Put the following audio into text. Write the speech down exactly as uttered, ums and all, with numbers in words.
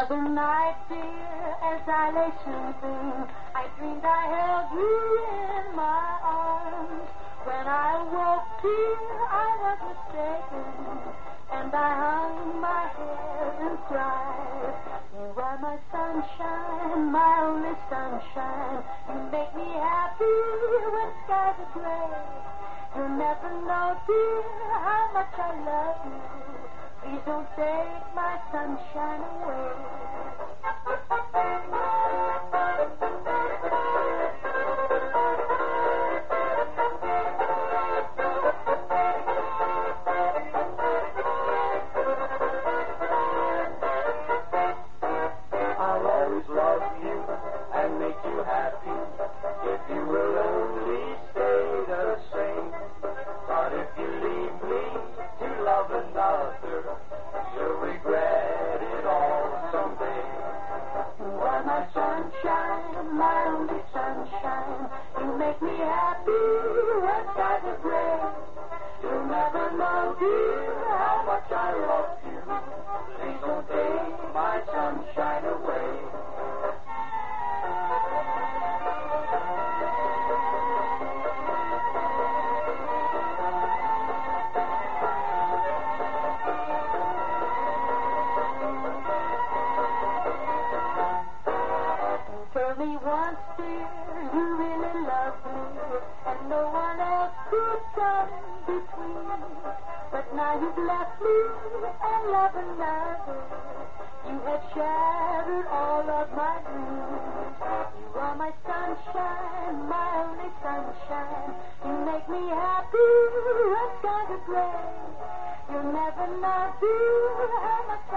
other night, dear, as I lay sleeping, I dreamed I held you in my arms. When I woke, dear, I was mistaken, and I hung my head and cried. You are my sunshine, my only sunshine. You make me happy when skies are gray. You'll never know, dear, how much I love you. Please don't take my sunshine away. I'll always love you and make you happy if you will only stay the same. But if you leave me to love another, you'll regret it all someday. You are my sunshine, my only sunshine. You make me happy when skies are gray. You'll never know, dear, how much I love you. Please don't take my sunshine away. Tell me once, dear, you really love me, and no one else could come between. But now you've left me and love another. You have shattered all of my dreams. You are my sunshine, my only sunshine. You make me happy when skies are gray. You'll never know, dear, how much